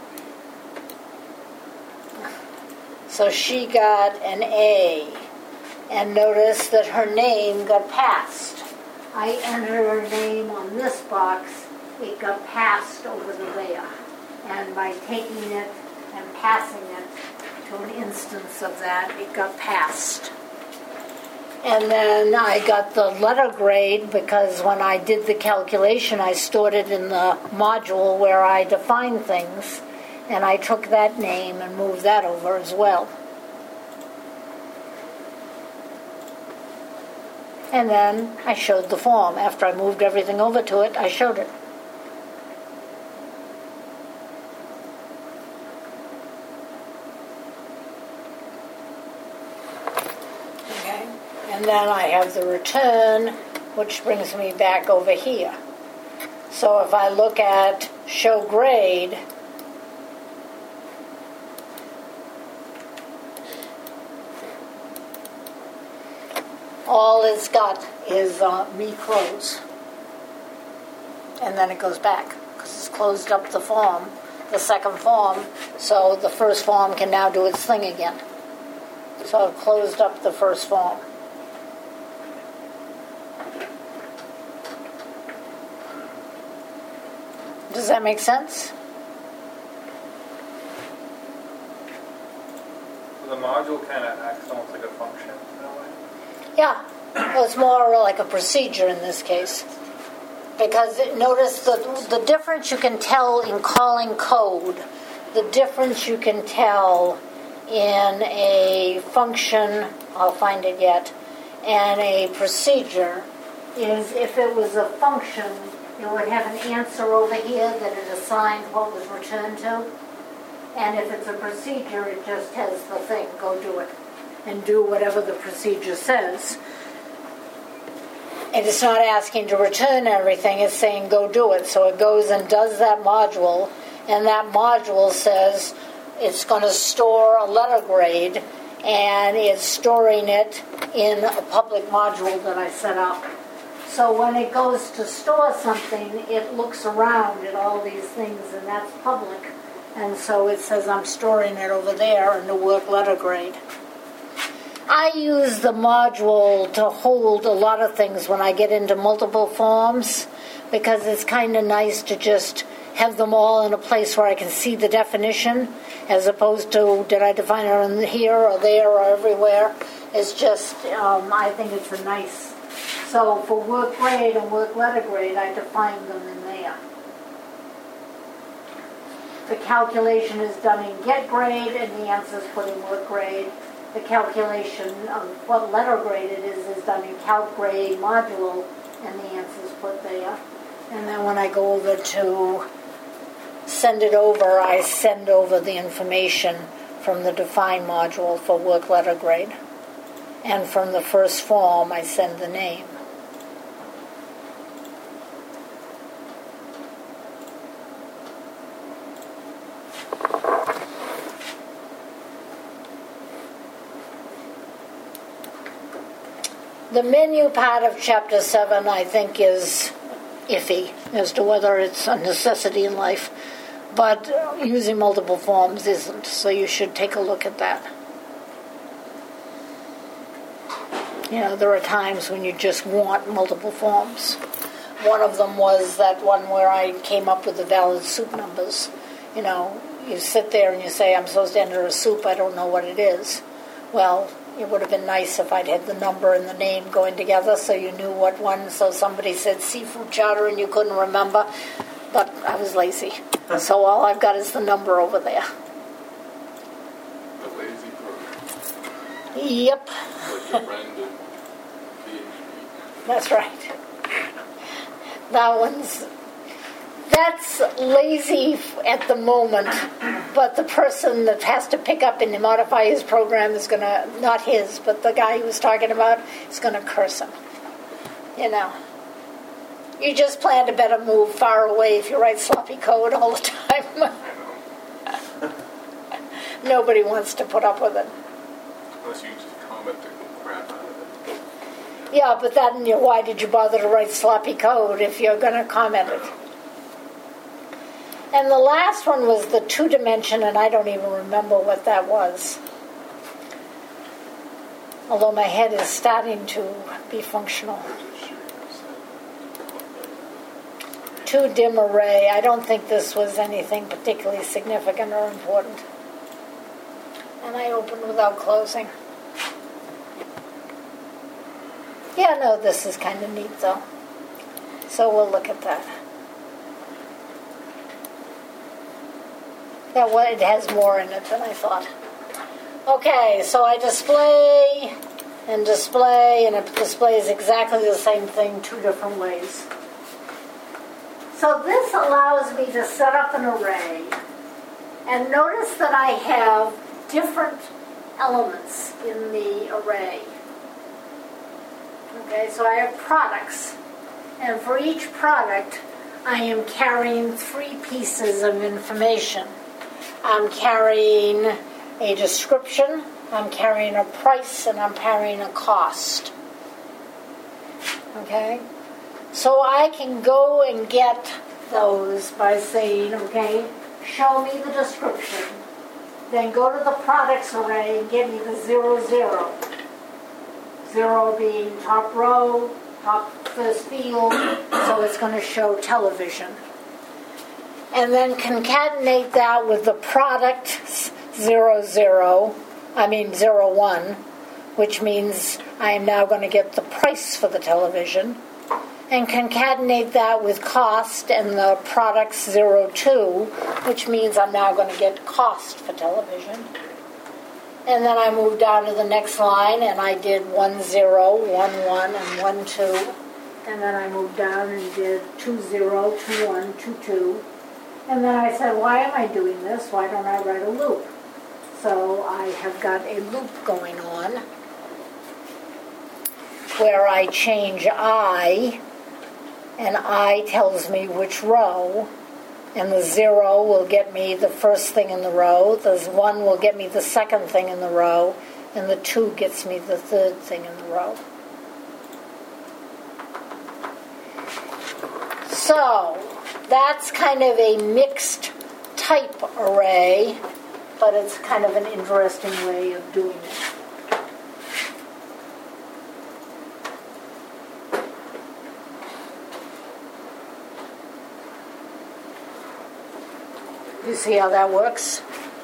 So she got an A. And notice that her name got passed. I entered her name on this box, it got passed over to there. And by taking it and passing it to an instance of that. It got passed. And then I got the letter grade because when I did the calculation, I stored it in the module where I define things, and I took that name and moved that over as well. And then I showed the form. After I moved everything over to it, I showed it. Okay. And then I have the return, which brings me back over here. So if I look at show grade, all it's got is uh, reclose. And then it goes back because it's closed up the form, the second form, so the first form can now do its thing again. So I've closed up the first form. Does that make sense? So the module kind of acts almost like a function in a way. Yeah. Well, it's more like a procedure in this case. Because it, notice the, the difference you can tell in calling code, the difference you can tell in a function, I'll find it yet, and a procedure is if it was a function, it would have an answer over here that it assigned what was returned to. And if it's a procedure, it just has the thing, go do it. And do whatever the procedure says. And it's not asking to return everything, it's saying go do it. So it goes and does that module, and that module says it's going to store a letter grade, and it's storing it in a public module that I set up. So when it goes to store something, it looks around at all these things, and that's public. And so it says I'm storing it over there in the work letter grade. I use the module to hold a lot of things when I get into multiple forms because it's kind of nice to just have them all in a place where I can see the definition as opposed to did I define it in here or there or everywhere. It's just, um, I think it's a nice... So for work grade and work letter grade, I define them in there. The calculation is done in get grade and the answer is put in work grade. The calculation of what letter grade it is is done in calc grade module, and the answer is put there. And then when I go over to send it over, I send over the information from the define module for work letter grade. And from the first form, I send the name. The menu part of Chapter seven, I think, is iffy as to whether it's a necessity in life. But using multiple forms isn't, so you should take a look at that. You know, there are times when you just want multiple forms. One of them was that one where I came up with the valid soup numbers. You know, you sit there and you say, I'm supposed to enter a soup, I don't know what it is. Well, it would have been nice if I'd had the number and the name going together so you knew what one. So somebody said seafood chowder and you couldn't remember, but I was lazy. So all I've got is the number over there. The lazy program. Yep. Like your friend in P H P. That's right. That one's... That's lazy at the moment, but the person that has to pick up and modify his program is going to, not his, but the guy he was talking about is going to curse him. You know. You just plan to better move far away if you write sloppy code all the time. Nobody wants to put up with it. Unless you just comment the crap out of it. Yeah, but then you know, why did you bother to write sloppy code if you're going to comment it? And the last one was the two-dimension, and I don't even remember what that was. Although my head is starting to be functional. Two-dim array. I don't think this was anything particularly significant or important. And I opened without closing. Yeah, no, this is kind of neat though. So we'll look at that. That one, it has more in it than I thought. Okay, so I display and display, and it displays exactly the same thing two different ways. So this allows me to set up an array, and notice that I have different elements in the array. Okay, so I have products, and for each product I am carrying three pieces of information. I'm carrying a description, I'm carrying a price, and I'm carrying a cost. Okay? So I can go and get those by saying, okay, show me the description. Then go to the products array and get me the zero, zero. Zero being top row, top first field, so it's going to show television. And then concatenate that with the product zero, zero, I mean zero, one, which means I am now going to get the price for the television. And concatenate that with cost and the products zero, two, which means I'm now going to get cost for television. And then I moved down to the next line and I did one, zero, one, one, and one, two. And then I moved down and did two, zero, two, one, two, two. And then I said, why am I doing this? Why don't I write a loop? So I have got a loop going on where I change I, and I tells me which row, and the zero will get me the first thing in the row, the one will get me the second thing in the row, and the two gets me the third thing in the row. So that's kind of a mixed type array, but it's kind of an interesting way of doing it. You see how that works?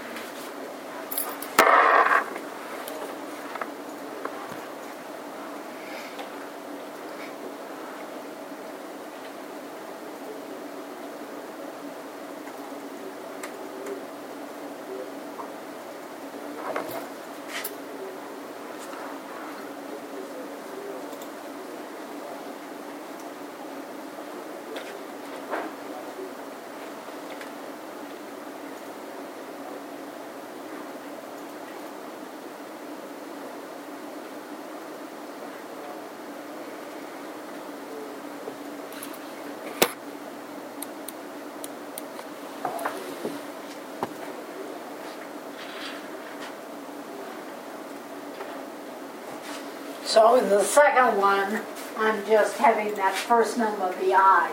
So in the second one, I'm just having that first number be I.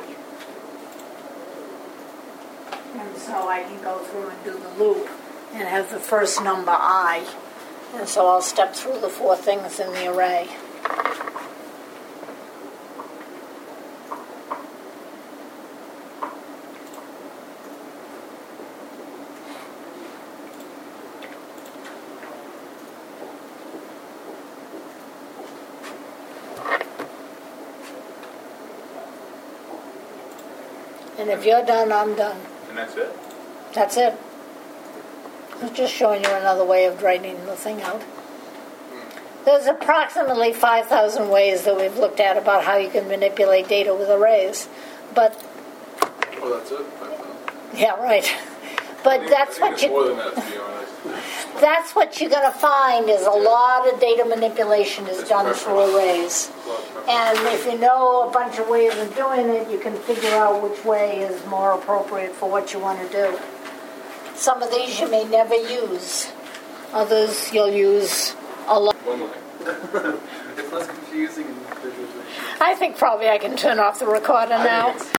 And so I can go through and do the loop and have the first number I. And so I'll step through the four things in the array. And if you're done, I'm done. And that's it? That's it. I'm just showing you another way of writing the thing out. There's approximately five thousand ways that we've looked at about how you can manipulate data with arrays. But, Oh, that's it? five thousand. yeah, right. But I think- that's I think what it's you... more than that, to be honest. That's what you're going to find is a lot of data manipulation is It's done preference. through arrays. And if you know a bunch of ways of doing it, you can figure out which way is more appropriate for what you want to do. Some of these you may never use. Others you'll use a lot. One line. It's less confusing and visually. I think probably I can turn off the recorder now.